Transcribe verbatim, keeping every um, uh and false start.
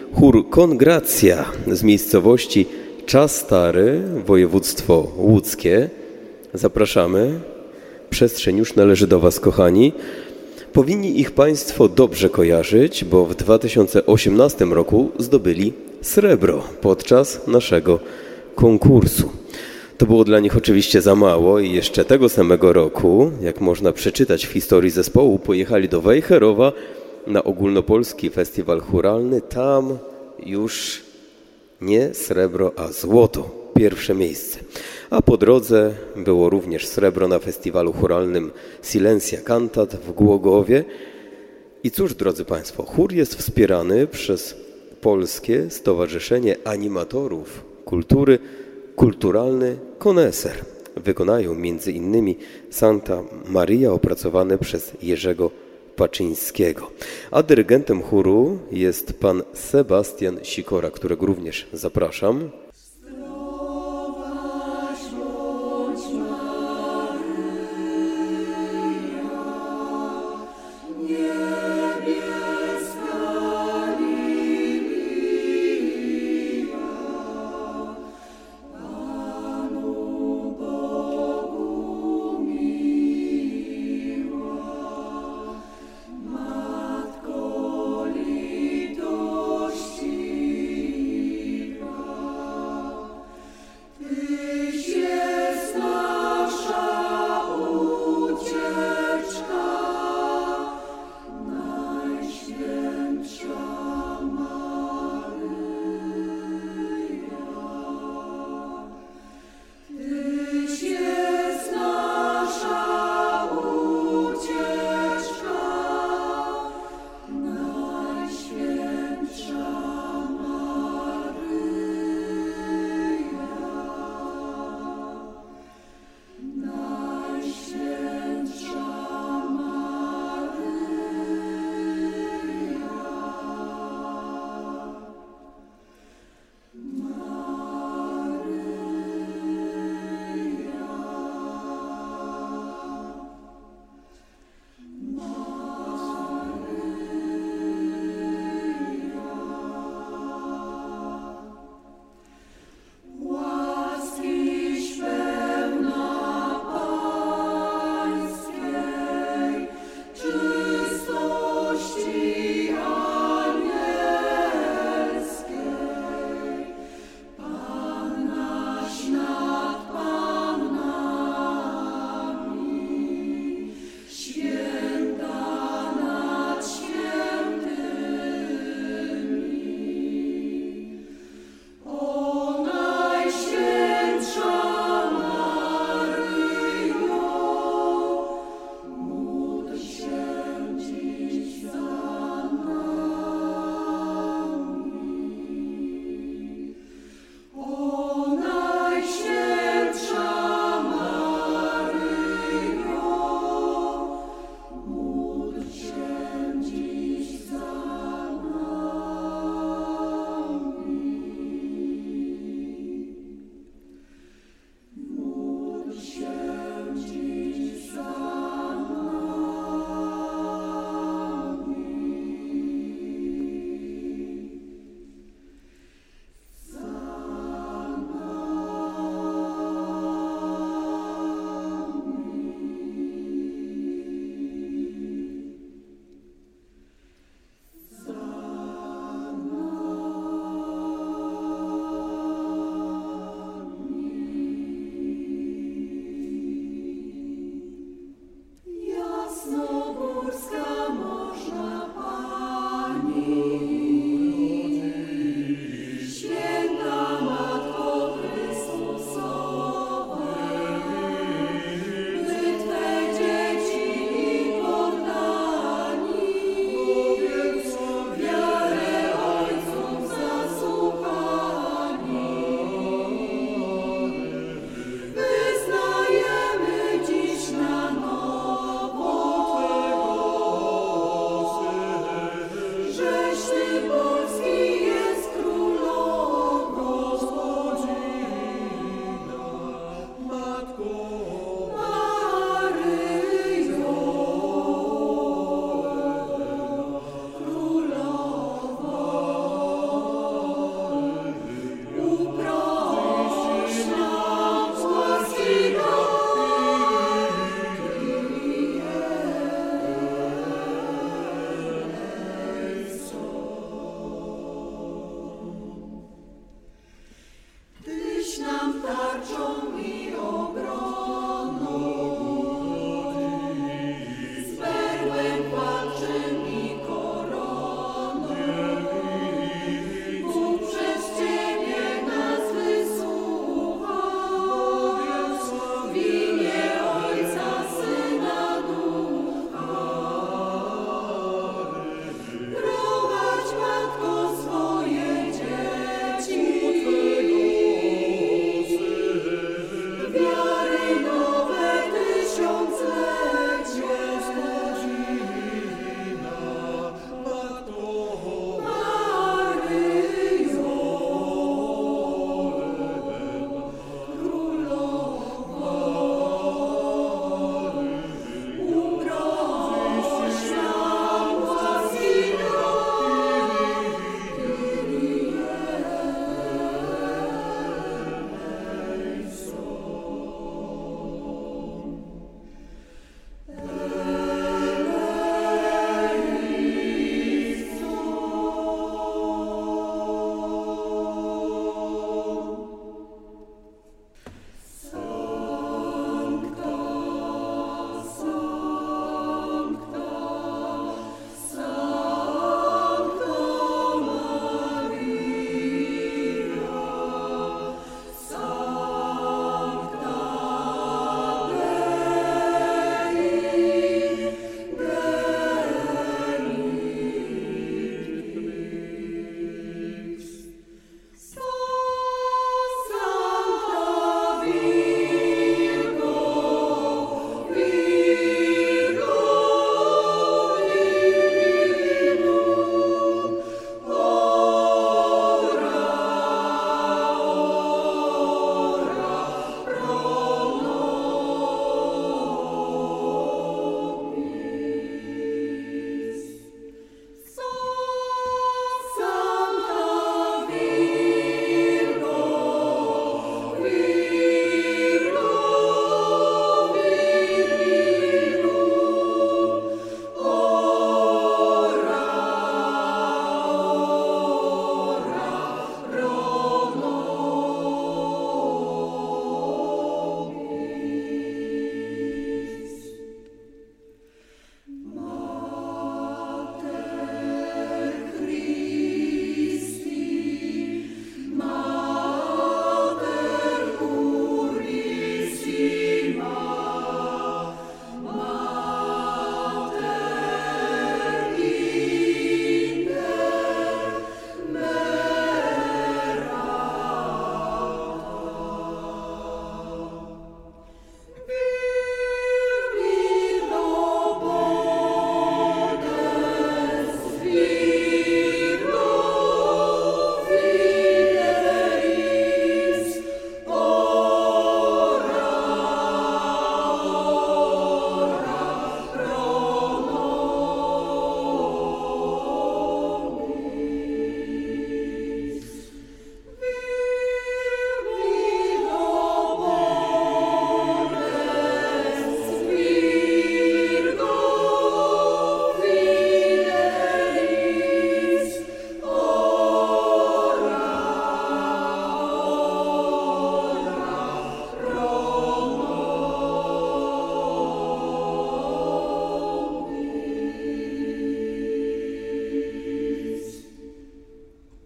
Chór Kongracja z miejscowości Czas Stary, województwo łódzkie. Zapraszamy. Przestrzeń już należy do Was, kochani. Powinni ich Państwo dobrze kojarzyć, bo w dwa tysiące osiemnastym roku zdobyli srebro podczas naszego konkursu. To było dla nich oczywiście za mało i jeszcze tego samego roku, jak można przeczytać w historii zespołu, pojechali do Wejherowa na ogólnopolski festiwal chóralny. Tam już nie srebro, a złoto. Pierwsze miejsce. A po drodze było również srebro na festiwalu chóralnym Silencia Cantat w Głogowie. I cóż, drodzy Państwo, chór jest wspierany przez Polskie Stowarzyszenie Animatorów Kultury Kulturalny Koneser. Wykonają między innymi Santa Maria opracowane przez Jerzego Paczyńskiego. A dyrygentem chóru jest pan Sebastian Sikora, którego również zapraszam.